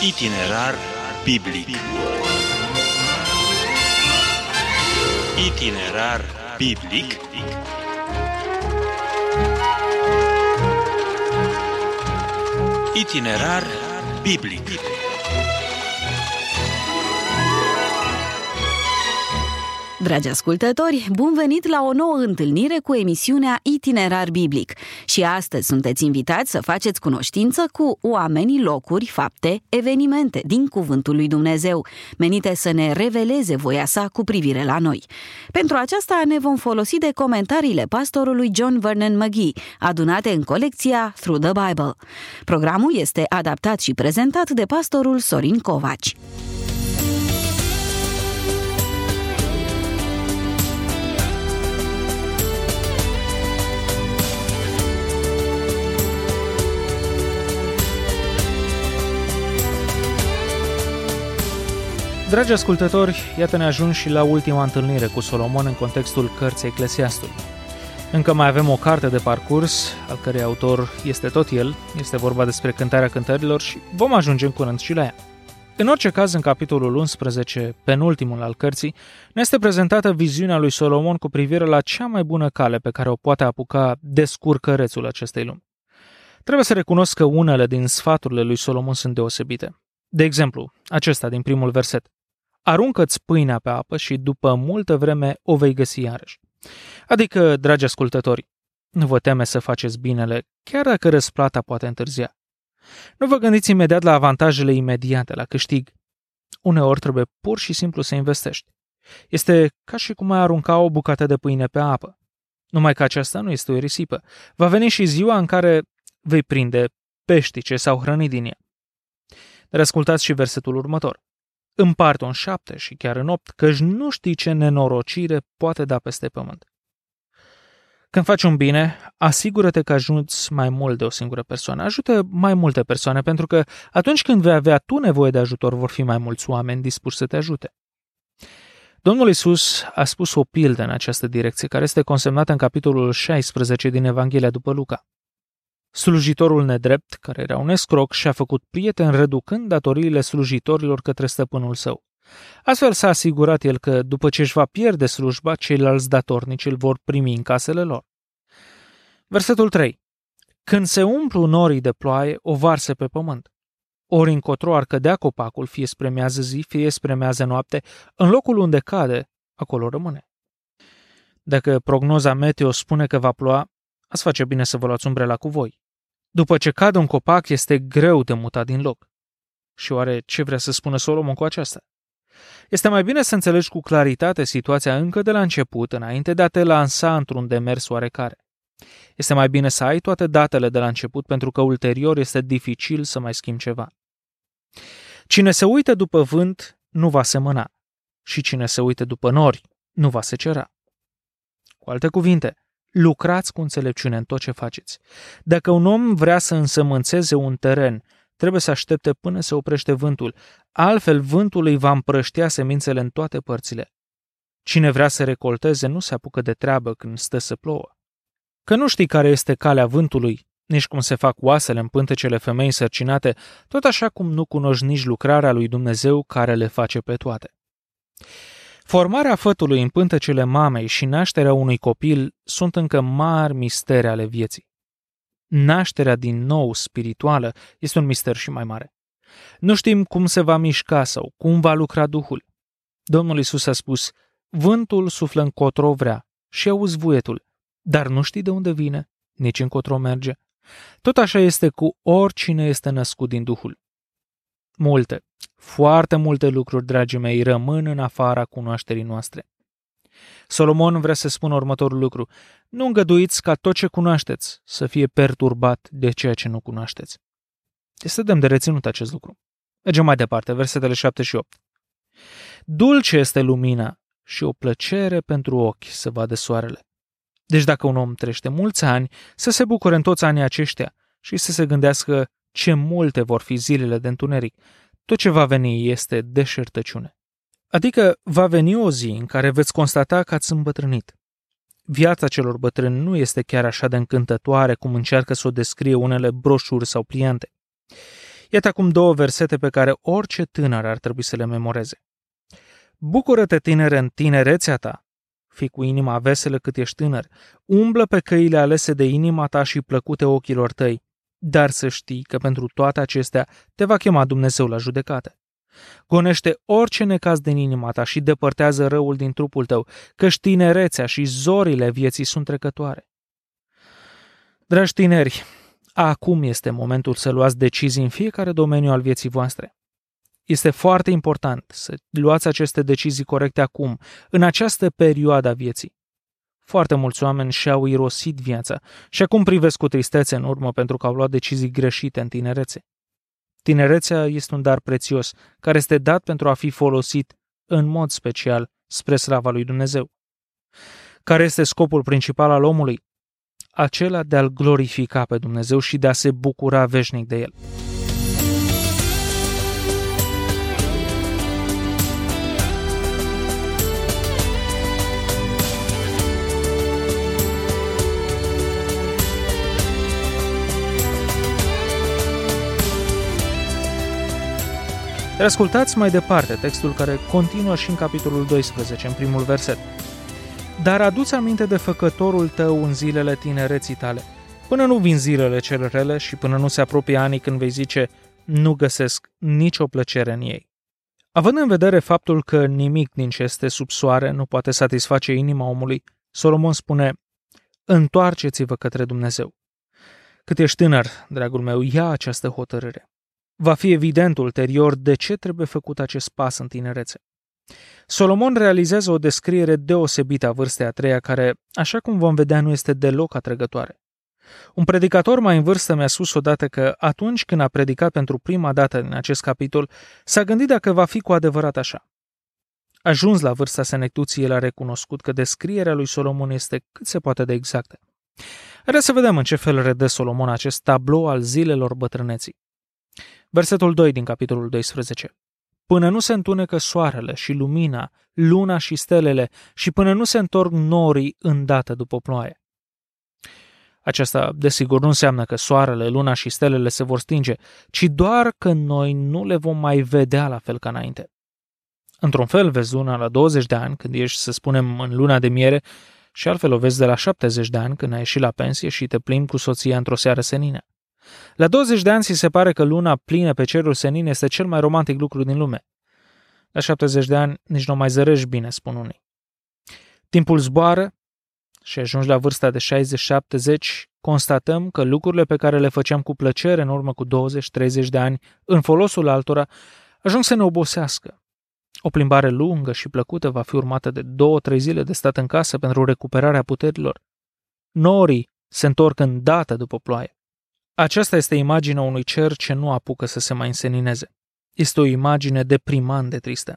Itinerar biblic. Itinerar biblic. Itinerar biblic. Dragi ascultători, bun venit la o nouă întâlnire cu emisiunea Itinerar Biblic. Și astăzi sunteți invitați să faceți cunoștință cu oamenii, locuri, fapte, evenimente din Cuvântul lui Dumnezeu, menite să ne reveleze voia sa cu privire la noi. Pentru aceasta ne vom folosi de comentariile pastorului John Vernon McGee, adunate în colecția Through the Bible. Programul este adaptat și prezentat de pastorul Sorin Covaci. Dragi ascultători, iată ne ajung și la ultima întâlnire cu Solomon în contextul cărții Eclesiastul. Încă mai avem o carte de parcurs, al cărei autor este tot el, este vorba despre Cântarea Cântărilor și vom ajunge în curând și la ea. În orice caz, în capitolul 11, penultimul al cărții, ne este prezentată viziunea lui Solomon cu privire la cea mai bună cale pe care o poate apuca descurcărețul acestei lumi. Trebuie să recunosc că unele din sfaturile lui Solomon sunt deosebite. De exemplu, acesta din primul verset. Aruncă-ți pâinea pe apă și după multă vreme o vei găsi iarăși. Adică, dragi ascultători, nu vă teme să faceți binele, chiar dacă răsplata poate întârzia. Nu vă gândiți imediat la avantajele imediate, la câștig. Uneori trebuie pur și simplu să investești. Este ca și cum ai arunca o bucată de pâine pe apă. Numai că aceasta nu este o risipă. Va veni și ziua în care vei prinde pești ce s-au hrănit din ea. Dar ascultați și versetul următor. Împarte-o în 7 și chiar în 8, căci nu știi ce nenorocire poate da peste pământ. Când faci un bine, asigură-te că ajuți mai mult de o singură persoană. Ajută mai multe persoane, pentru că atunci când vei avea tu nevoie de ajutor, vor fi mai mulți oameni dispuși să te ajute. Domnul Iisus a spus o pildă în această direcție, care este consemnată în capitolul 16 din Evanghelia după Luca. Slujitorul nedrept, care era un escroc, și-a făcut prieten reducând datoriile slujitorilor către stăpânul său. Astfel s-a asigurat el că, după ce își va pierde slujba, ceilalți datornici îl vor primi în casele lor. Versetul 3. Când se umplu norii de ploaie, o varse pe pământ. Ori încotro ar cădea copacul, fie spre miază zi, fie spre miază noapte, în locul unde cade, acolo rămâne. Dacă prognoza meteo spune că va ploua, ați face bine să vă luați umbrela cu voi. După ce cade un copac, este greu de mutat din loc. Și oare ce vrea să spună Solomon cu aceasta? Este mai bine să înțelegi cu claritate situația încă de la început, înainte de a te lansa într-un demers oarecare. Este mai bine să ai toate datele de la început, pentru că ulterior este dificil să mai schimbi ceva. Cine se uită după vânt, nu va semăna. Și cine se uită după nori, nu va secera. Cu alte cuvinte, lucrați cu înțelepciune în tot ce faceți. Dacă un om vrea să însămânțeze un teren, trebuie să aștepte până se oprește vântul, altfel vântul îi va împrăștia semințele în toate părțile. Cine vrea să recolteze nu se apucă de treabă când stă să plouă. Că nu știi care este calea vântului, nici cum se fac oasele în pântecele femeii însărcinate, tot așa cum nu cunoști nici lucrarea lui Dumnezeu care le face pe toate. Formarea fătului în pântecele mamei și nașterea unui copil sunt încă mari misteri ale vieții. Nașterea din nou spirituală este un mister și mai mare. Nu știm cum se va mișca sau cum va lucra Duhul. Domnul Iisus a spus, vântul suflă încotro vrea și auzi vuietul, dar nu știi de unde vine, nici încotro merge. Tot așa este cu oricine este născut din Duhul. Multe, foarte multe lucruri, dragii mei, rămân în afara cunoașterii noastre. Solomon vrea să spună următorul lucru. Nu îngăduiți ca tot ce cunoașteți să fie perturbat de ceea ce nu cunoașteți. Este demn de reținut acest lucru. Mergem mai departe, versetele 7 și 8. Dulce este lumina și o plăcere pentru ochi să vadă soarele. Deci dacă un om trăiește mulți ani, să se bucure în toți anii aceștia și să se gândească ce multe vor fi zilele de întuneric. Tot ce va veni este deșertăciune. Adică va veni o zi în care veți constata că ați îmbătrânit. Viața celor bătrâni nu este chiar așa de încântătoare cum încearcă să o descrie unele broșuri sau pliante. Iată acum două versete pe care orice tânăr ar trebui să le memoreze. Bucură-te, tinere, în tinerețea ta, fii cu inima veselă cât ești tânăr, umblă pe căile alese de inima ta și plăcute ochilor tăi, dar să știi că pentru toate acestea te va chema Dumnezeu la judecată. Gonește orice necaz din inima ta și depărtează răul din trupul tău, căci tinerețea și zorile vieții sunt trecătoare. Dragi tineri, acum este momentul să luați decizii în fiecare domeniu al vieții voastre. Este foarte important să luați aceste decizii corecte acum, în această perioadă a vieții. Foarte mulți oameni și-au irosit viața și acum privesc cu tristețe în urmă pentru că au luat decizii greșite în tinerețe. Tinerețea este un dar prețios care este dat pentru a fi folosit în mod special spre slava lui Dumnezeu. Care este scopul principal al omului? Acela de a-L glorifica pe Dumnezeu și de a se bucura veșnic de El. Ascultați mai departe textul care continuă și în capitolul 12, în primul verset. Dar adu-ți aminte de făcătorul tău în zilele tinereții tale, până nu vin zilele cele rele și până nu se apropie anii când vei zice, nu găsesc nicio plăcere în ei. Având în vedere faptul că nimic din ce este sub soare nu poate satisface inima omului, Solomon spune, întoarceți-vă către Dumnezeu. Cât ești tânăr, dragul meu, ia această hotărâre. Va fi evident ulterior de ce trebuie făcut acest pas în tinerețe. Solomon realizează o descriere deosebită a vârstei a treia care, așa cum vom vedea, nu este deloc atrăgătoare. Un predicator mai în vârstă mi-a spus odată că atunci când a predicat pentru prima dată din acest capitol, s-a gândit dacă va fi cu adevărat așa. Ajuns la vârsta senectuții, el a recunoscut că descrierea lui Solomon este cât se poate de exactă. Haideți să vedem în ce fel redă Solomon acest tablou al zilelor bătrâneții. Versetul 2 din capitolul 12. Până nu se întunecă soarele și lumina, luna și stelele și până nu se întorc norii îndată după ploaie. Aceasta, desigur, nu înseamnă că soarele, luna și stelele se vor stinge, ci doar că noi nu le vom mai vedea la fel ca înainte. Într-un fel vezi luna la 20 de ani, când ești, să spunem, în luna de miere, și altfel o vezi de la 70 de ani, când ai ieșit la pensie și te plimbi cu soția într-o seară senină. La 20 de ani ți se pare că luna plină pe cerul senin este cel mai romantic lucru din lume. La 70 de ani nici nu mai zărești bine, spun unii. Timpul zboară și ajungi la vârsta de 60-70, constatăm că lucrurile pe care le făceam cu plăcere în urmă cu 20-30 de ani în folosul altora ajung să ne obosească. O plimbare lungă și plăcută va fi urmată de 2-3 zile de stat în casă pentru recuperarea puterilor. Norii se întorc îndată după ploaie. Aceasta este imaginea unui cer ce nu apucă să se mai însenineze. Este o imagine deprimant de tristă.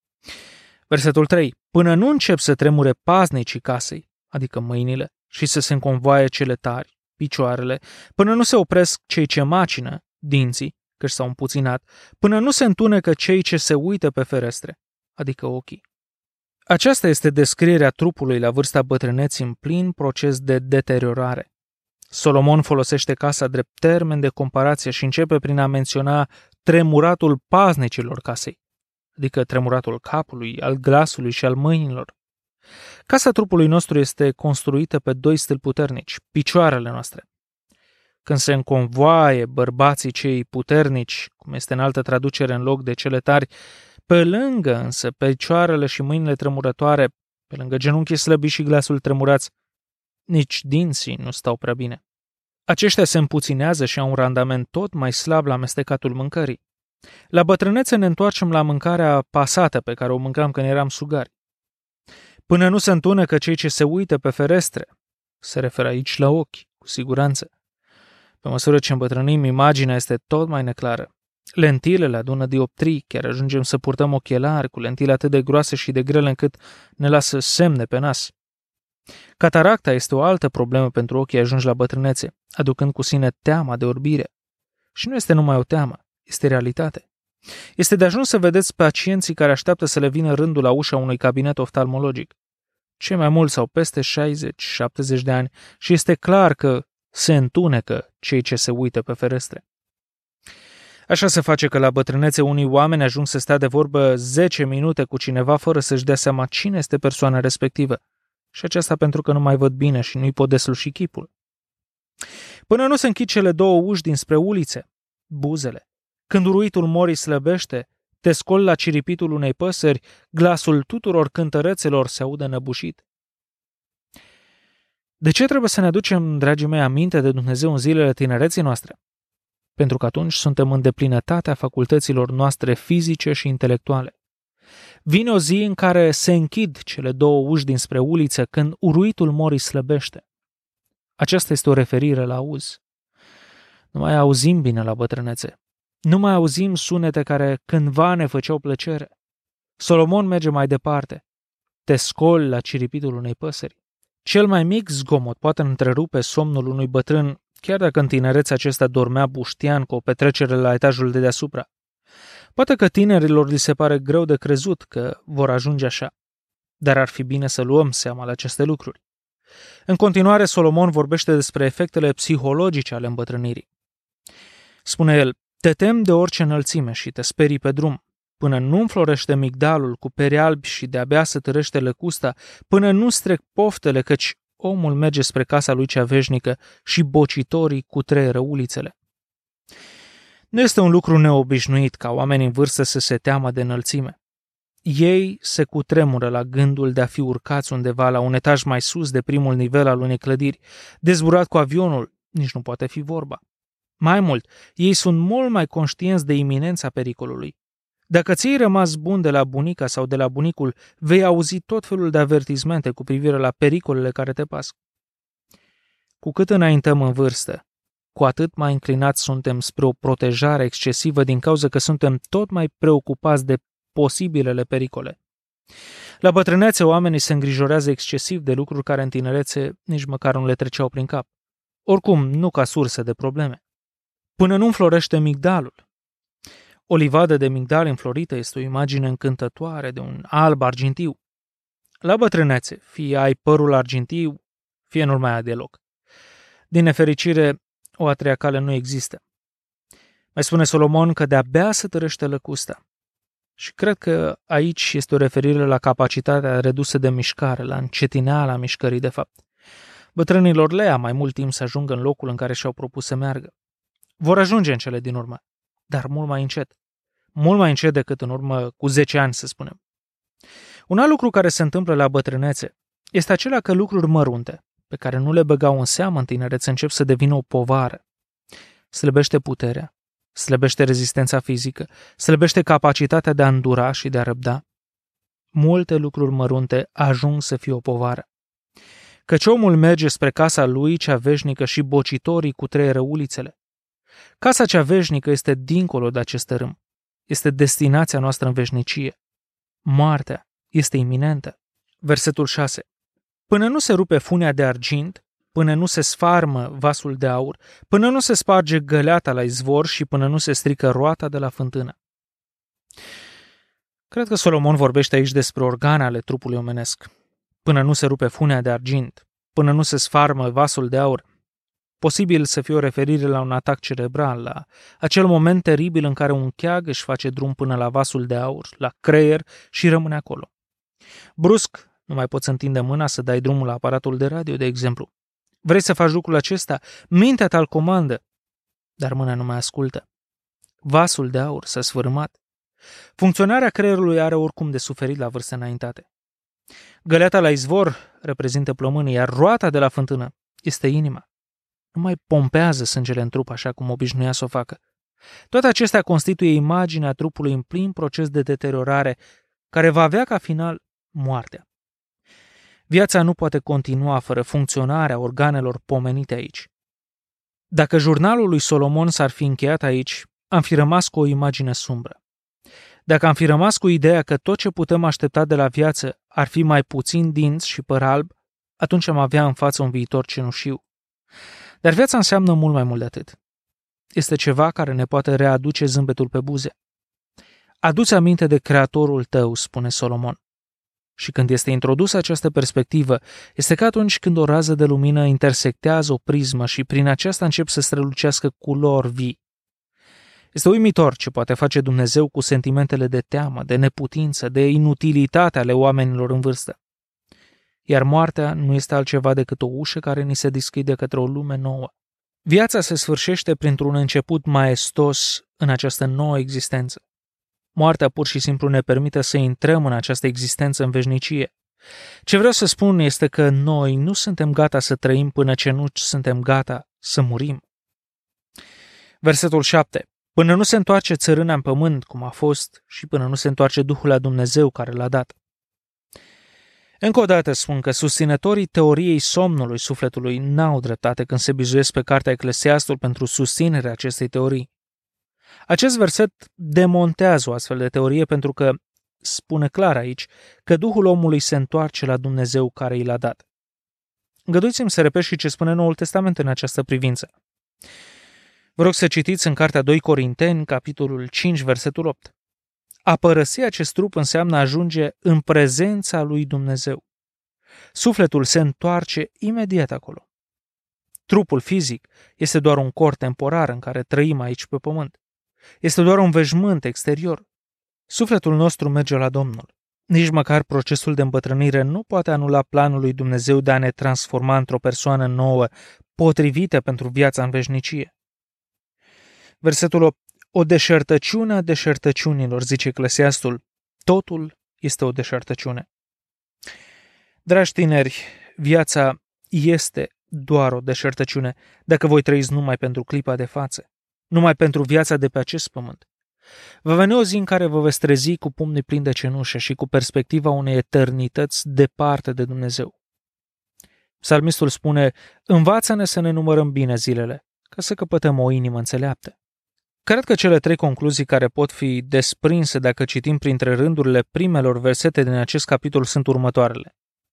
Versetul 3. Până nu încep să tremure paznicii casei, adică mâinile, și să se înconvoaie cele tari, picioarele, până nu se opresc cei ce macină, dinții, căci s-au împuținat, până nu se întunecă cei ce se uită pe ferestre, adică ochii. Aceasta este descrierea trupului la vârsta bătrâneții în plin proces de deteriorare. Solomon folosește casa drept termen de comparație și începe prin a menționa tremuratul paznicilor casei, adică tremuratul capului, al glasului și al mâinilor. Casa trupului nostru este construită pe 2 stâlpi puternici, picioarele noastre. Când se înconvoaie bărbații cei puternici, cum este în altă traducere în loc de cele tari, pe lângă însă picioarele și mâinile tremurătoare, pe lângă genunchii slăbi și glasul tremurați, nici dinții nu stau prea bine. Aceștia se împuținează și au un randament tot mai slab la amestecatul mâncării. La bătrânețe ne întoarcem la mâncarea pasată pe care o mâncam când eram sugari. Până nu se întunecă cei ce se uită pe ferestre, se referă aici la ochi, cu siguranță. Pe măsură ce îmbătrânim, imaginea este tot mai neclară. Lentilele adună dioptrii, chiar ajungem să purtăm ochelari cu lentile atât de groase și de grele încât ne lasă semne pe nas. Cataracta este o altă problemă pentru ochii ajungi la bătrânețe, aducând cu sine teama de orbire. Și nu este numai o teamă, este realitate. Este de ajuns să vedeți pacienții care așteaptă să le vină rândul la ușa unui cabinet oftalmologic. Cei mai mulți au peste 60-70 de ani și este clar că se întunecă cei ce se uită pe ferestre. Așa se face că la bătrânețe unii oameni ajung să stea de vorbă 10 minute cu cineva fără să-și dea seama cine este persoana respectivă. Și aceasta pentru că nu mai văd bine și nu-i pot desluși chipul. Până nu se închid cele două uși dinspre ulițe, buzele. Când uruitul morii slăbește, te scoli la ciripitul unei păsări, glasul tuturor cântărețelor se aude năbușit. De ce trebuie să ne aducem, dragii mei, aminte de Dumnezeu în zilele tinereții noastre? Pentru că atunci suntem în deplinătatea facultăților noastre fizice și intelectuale. Vine o zi în care se închid cele două uși dinspre uliță când uruitul morii slăbește. Aceasta este o referire la auz. Nu mai auzim bine la bătrânețe. Nu mai auzim sunete care cândva ne făceau plăcere. Solomon merge mai departe. Te scoli la ciripitul unei păsări. Cel mai mic zgomot poate întrerupe somnul unui bătrân, chiar dacă în tinerețe acesta dormea buștian cu o petrecere la etajul de deasupra. Poate că tinerilor li se pare greu de crezut că vor ajunge așa, dar ar fi bine să luăm seama la aceste lucruri. În continuare, Solomon vorbește despre efectele psihologice ale îmbătrânirii. Spune el, te temi de orice înălțime și te sperii pe drum, până nu înflorește migdalul cu peri albi și de-abia se târăște lăcusta, până nu strec poftele, căci omul merge spre casa lui cea veșnică și bocitorii cutreieră ulițele. Nu este un lucru neobișnuit ca oamenii în vârstă să se teamă de înălțime. Ei se cutremură la gândul de a fi urcați undeva la un etaj mai sus de primul nivel al unei clădiri, dezburat cu avionul, nici nu poate fi vorba. Mai mult, ei sunt mult mai conștienți de iminența pericolului. Dacă ți-ai rămas bun de la bunica sau de la bunicul, vei auzi tot felul de avertismente cu privire la pericolele care te pasc. Cu cât înaintăm în vârstă, cu atât mai înclinați suntem spre o protejare excesivă din cauza că suntem tot mai preocupați de posibilele pericole. La bătrânețe, oamenii se îngrijorează excesiv de lucruri care în tinerețe nici măcar nu le treceau prin cap. Oricum, nu ca sursă de probleme. Până nu înflorește migdalul. O livadă de migdal înflorită este o imagine încântătoare de un alb argintiu. La bătrânețe, fie ai părul argintiu, fie nu mai ai deloc. Din nefericire, o a treia cale nu există. Mai spune Solomon că de-abia se târăște lăcusta. Și cred că aici este o referire la capacitatea redusă de mișcare, la încetineala mișcării de fapt. Bătrânilor le ia mai mult timp să ajungă în locul în care și-au propus să meargă. Vor ajunge în cele din urmă, dar mult mai încet. Mult mai încet decât în urmă cu 10 ani, să spunem. Un alt lucru care se întâmplă la bătrânețe este acela că lucruri mărunte, pe care nu le băgau în seamă în tinerețe, încep să devină o povară. Slăbește puterea, slăbește rezistența fizică, slăbește capacitatea de a îndura și de a răbda. Multe lucruri mărunte ajung să fie o povară. Căci omul merge spre casa lui cea veșnică și bocitorii cutreieră ulițele. Casa cea veșnică este dincolo de acest tărâm. Este destinația noastră în veșnicie. Moartea este iminentă. Versetul 6. Până nu se rupe funia de argint, până nu se sfarmă vasul de aur, până nu se sparge găleata la izvor și până nu se strică roata de la fântână. Cred că Solomon vorbește aici despre organe ale trupului omenesc. Până nu se rupe funia de argint, până nu se sfarmă vasul de aur. Posibil să fie o referire la un atac cerebral, la acel moment teribil în care un cheag își face drum până la vasul de aur, la creier și rămâne acolo. Brusc, nu mai poți întinde mâna să dai drumul la aparatul de radio, de exemplu. Vrei să faci lucrul acesta? Mintea ta îl comandă, dar mâna nu mai ascultă. Vasul de aur s-a sfârmat. Funcționarea creierului are oricum de suferit la vârste înaintate. Găleata la izvor reprezintă plămânii, iar roata de la fântână este inima. Nu mai pompează sângele în trup așa cum obișnuia să o facă. Toate acestea constituie imaginea trupului în plin proces de deteriorare, care va avea ca final moartea. Viața nu poate continua fără funcționarea organelor pomenite aici. Dacă jurnalul lui Solomon s-ar fi încheiat aici, am fi rămas cu o imagine sumbră. Dacă am fi rămas cu ideea că tot ce putem aștepta de la viață ar fi mai puțin dinți și păr alb, atunci am avea în față un viitor cenușiu. Dar viața înseamnă mult mai mult de atât. Este ceva care ne poate readuce zâmbetul pe buze. Adu-ți aminte de Creatorul tău, spune Solomon. Și când este introdusă această perspectivă, este ca atunci când o rază de lumină intersectează o prismă și prin aceasta încep să strălucească culori vii. Este uimitor ce poate face Dumnezeu cu sentimentele de teamă, de neputință, de inutilitate ale oamenilor în vârstă. Iar moartea nu este altceva decât o ușă care ni se deschide către o lume nouă. Viața se sfârșește printr-un început maestos în această nouă existență. Moartea pur și simplu ne permite să intrăm în această existență în veșnicie. Ce vreau să spun este că noi nu suntem gata să trăim până ce nu suntem gata să murim. Versetul 7. Până nu se întoarce țărâna în pământ, cum a fost, și până nu se întoarce Duhul la Dumnezeu care l-a dat. Încă o dată spun că susținătorii teoriei somnului sufletului n-au dreptate când se bizuiesc pe cartea Eclesiastul pentru susținerea acestei teorii. Acest verset demontează o astfel de teorie pentru că spune clar aici că Duhul omului se întoarce la Dumnezeu care i l-a dat. Îngăduiți-mi să repet și ce spune Noul Testament în această privință. Vă rog să citiți în cartea 2 Corinteni, capitolul 5, versetul 8. A părăsi acest trup înseamnă a ajunge în prezența lui Dumnezeu. Sufletul se întoarce imediat acolo. Trupul fizic este doar un corp temporar în care trăim aici pe pământ. Este doar un veșmânt exterior. Sufletul nostru merge la Domnul. Nici măcar procesul de îmbătrânire nu poate anula planul lui Dumnezeu de a ne transforma într-o persoană nouă, potrivită pentru viața în veșnicie. Versetul 8. O deșertăciune a deșertăciunilor, zice Eclesiastul. Totul este o deșertăciune. Dragi tineri, viața este doar o deșertăciune dacă voi trăiți numai pentru clipa de față, numai pentru viața de pe acest pământ. Va veni o zi în care vă veți trezi cu pumnii plini de cenușă și cu perspectiva unei eternități departe de Dumnezeu. Psalmistul spune, învață-ne să ne numărăm bine zilele, ca să căpătăm o inimă înțeleaptă. Cred că cele 3 concluzii care pot fi desprinse dacă citim printre rândurile primelor versete din acest capitol sunt următoarele.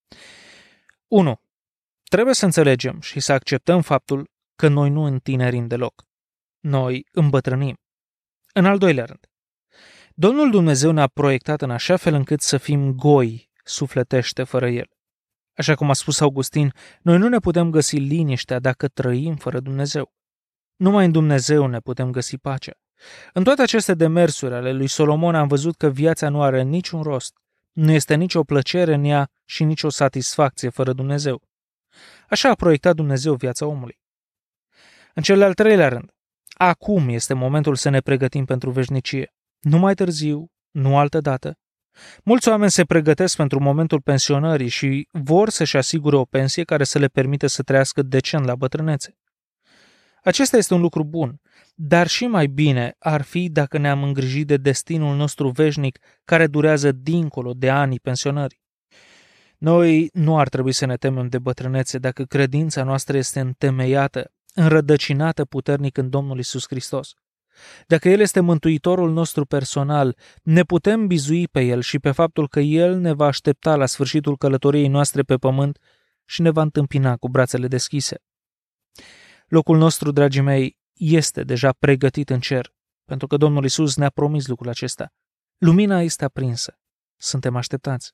1. Trebuie să înțelegem și să acceptăm faptul că noi nu întinerim deloc. Noi îmbătrânim. În al doilea rând, Domnul Dumnezeu ne-a proiectat în așa fel încât să fim goi sufletește fără El. Așa cum a spus Augustin, noi nu ne putem găsi liniștea dacă trăim fără Dumnezeu. Numai în Dumnezeu ne putem găsi pacea. În toate aceste demersuri ale lui Solomon am văzut că viața nu are niciun rost, nu este nicio plăcere în ea și nicio satisfacție fără Dumnezeu. Așa a proiectat Dumnezeu viața omului. În cel de-al treilea rând, acum este momentul să ne pregătim pentru veșnicie. Nu mai târziu, nu altă dată. Mulți oameni se pregătesc pentru momentul pensionării și vor să-și asigure o pensie care să le permite să trăiască decent la bătrânețe. Acesta este un lucru bun, dar și mai bine ar fi dacă ne-am îngrijit de destinul nostru veșnic care durează dincolo de anii pensionării. Noi nu ar trebui să ne temem de bătrânețe dacă credința noastră este întemeiată, înrădăcinată puternic în Domnul Iisus Hristos. Dacă El este mântuitorul nostru personal, ne putem bizui pe El și pe faptul că El ne va aștepta la sfârșitul călătoriei noastre pe pământ și ne va întâmpina cu brațele deschise. Locul nostru, dragii mei, este deja pregătit în cer, pentru că Domnul Iisus ne-a promis lucrul acesta. Lumina este aprinsă. Suntem așteptați.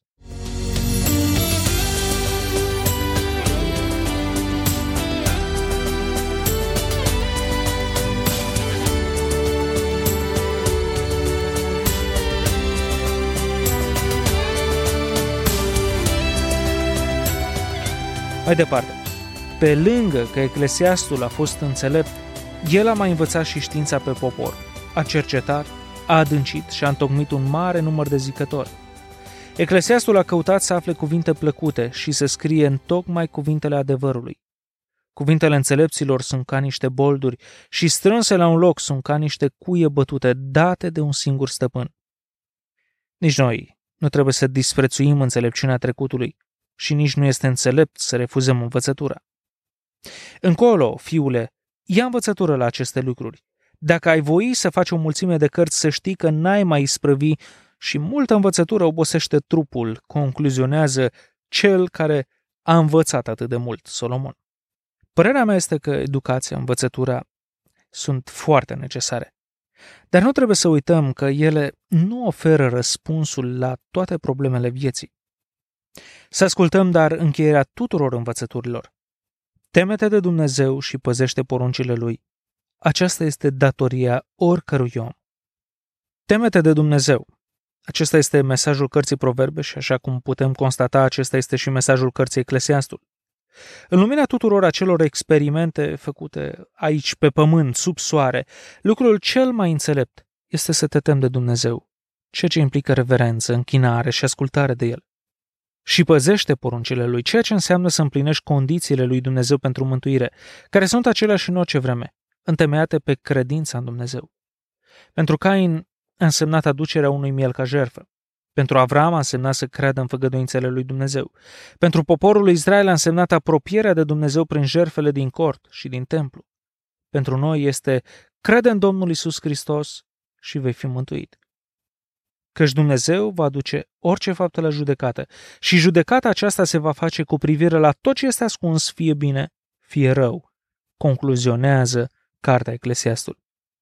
Mai departe, pe lângă că Eclesiastul a fost înțelept, el a mai învățat și știința pe popor, a cercetat, a adâncit și a întocmit un mare număr de zicători. Eclesiastul a căutat să afle cuvinte plăcute și să scrie întocmai cuvintele adevărului. Cuvintele înțelepților sunt ca niște bolduri și strânse la un loc sunt ca niște cuie bătute, date de un singur stăpân. Nici noi nu trebuie să disprețuim înțelepciunea trecutului și nici nu este înțelept să refuzăm învățătura. Încolo, fiule, ia învățătură la aceste lucruri. Dacă ai voi să faci o mulțime de cărți, să știi că n-ai mai isprăvi și multă învățătură obosește trupul, concluzionează cel care a învățat atât de mult, Solomon. Părerea mea este că educația, învățătura sunt foarte necesare. Dar nu trebuie să uităm că ele nu oferă răspunsul la toate problemele vieții. Să ascultăm dar încheierea tuturor învățăturilor. Teme-te de Dumnezeu și păzește poruncile Lui. Aceasta este datoria oricărui om. Teme-te de Dumnezeu. Acesta este mesajul cărții Proverbe și, așa cum putem constata, acesta este și mesajul cărții Eclesiastul. În lumina tuturor acelor experimente făcute aici, pe pământ, sub soare, lucrul cel mai înțelept este să te temi de Dumnezeu, ceea ce implică reverență, închinare și ascultare de El. Și păzește poruncile Lui, ceea ce înseamnă să împlinești condițiile lui Dumnezeu pentru mântuire, care sunt aceleași în orice vreme, întemeiate pe credința în Dumnezeu. Pentru Cain a însemnat aducerea unui miel ca jertfă. Pentru Avram a însemnat să creadă în făgăduințele lui Dumnezeu. Pentru poporul lui Israel a însemnat apropierea de Dumnezeu prin jertfele din cort și din templu. Pentru noi este crede în Domnul Iisus Hristos și vei fi mântuit. Căci Dumnezeu va aduce orice faptă la judecată și judecata aceasta se va face cu privire la tot ce este ascuns, fie bine, fie rău, concluzionează cartea Eclesiastul.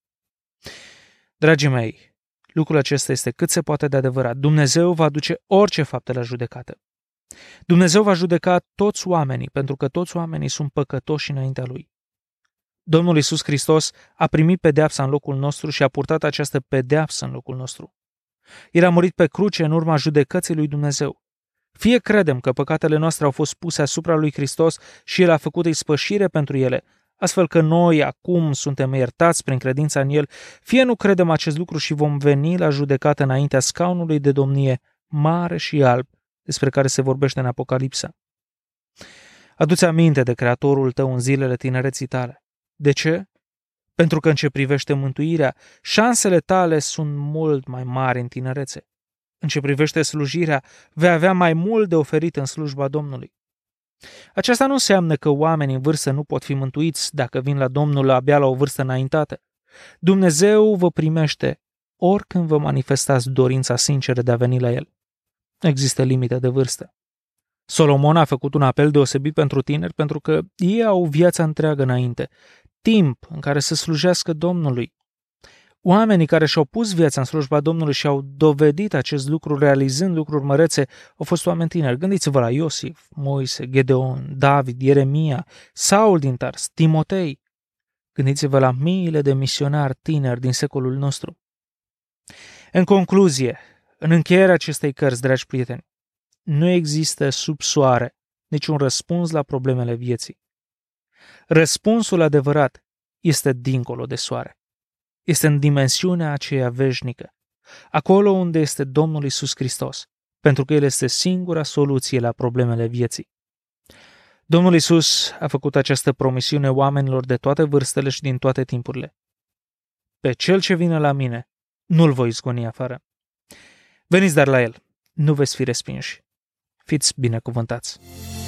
Dragii mei, lucrul acesta este cât se poate de adevărat. Dumnezeu va aduce orice faptă la judecată. Dumnezeu va judeca toți oamenii, pentru că toți oamenii sunt păcătoși înaintea Lui. Domnul Iisus Hristos a primit pedeapsa în locul nostru și a purtat această pedeapsă în locul nostru. El a murit pe cruce în urma judecății lui Dumnezeu. Fie credem că păcatele noastre au fost puse asupra lui Hristos și El a făcut ispășire pentru ele, astfel că noi acum suntem iertați prin credința în El, fie nu credem acest lucru și vom veni la judecată înaintea scaunului de domnie mare și alb, despre care se vorbește în Apocalipsa. Adu-ți aminte de Creatorul tău în zilele tinereții tale. De ce? Pentru că în ce privește mântuirea, șansele tale sunt mult mai mari în tinerețe. În ce privește slujirea, vei avea mai mult de oferit în slujba Domnului. Aceasta nu înseamnă că oamenii în vârstă nu pot fi mântuiți dacă vin la Domnul abia la o vârstă înaintată. Dumnezeu vă primește oricând vă manifestați dorința sinceră de a veni la El. Există limite de vârstă. Solomon a făcut un apel deosebit pentru tineri pentru că ei au viața întreagă înainte, timp în care să slujească Domnului. Oamenii care și-au pus viața în slujba Domnului și au dovedit acest lucru realizând lucruri mărețe au fost oameni tineri. Gândiți-vă la Iosif, Moise, Gedeon, David, Ieremia, Saul din Tars, Timotei. Gândiți-vă la miile de misionari tineri din secolul nostru. În concluzie, în încheierea acestei cărți, dragi prieteni, nu există sub soare niciun răspuns la problemele vieții. Răspunsul adevărat este dincolo de soare. Este în dimensiunea aceea veșnică, acolo unde este Domnul Iisus Hristos, pentru că El este singura soluție la problemele vieții. Domnul Iisus a făcut această promisiune oamenilor de toate vârstele și din toate timpurile. Pe cel ce vine la mine, nu-l voi izgoni afară. Veniți dar la El, nu veți fi respinși. Fiți binecuvântați!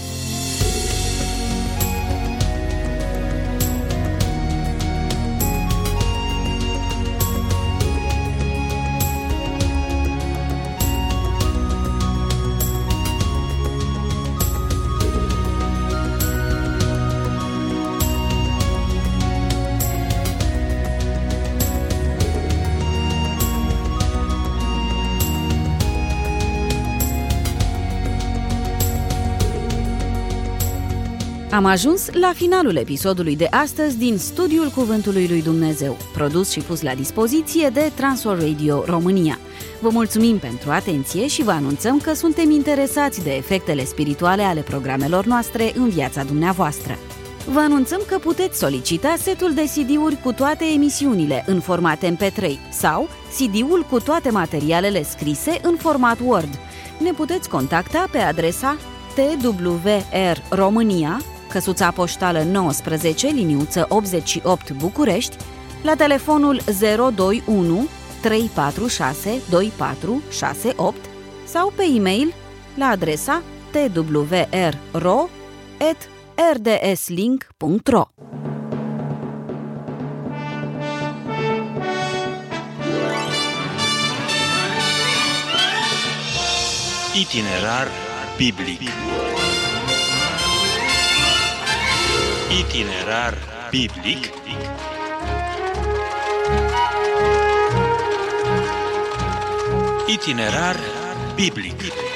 Am ajuns la finalul episodului de astăzi din Studiul Cuvântului lui Dumnezeu, produs și pus la dispoziție de Transworld Radio România. Vă mulțumim pentru atenție și vă anunțăm că suntem interesați de efectele spirituale ale programelor noastre în viața dumneavoastră. Vă anunțăm că puteți solicita setul de CD-uri cu toate emisiunile în format MP3 sau CD-ul cu toate materialele scrise în format Word. Ne puteți contacta pe adresa TWR România, căsuța poștală 19, liniuță 88 București, la telefonul 021 346 2468 sau pe e-mail la adresa twrro@rdslink.ro. Itinerar biblic. Itinerar biblic. Itinerar biblic.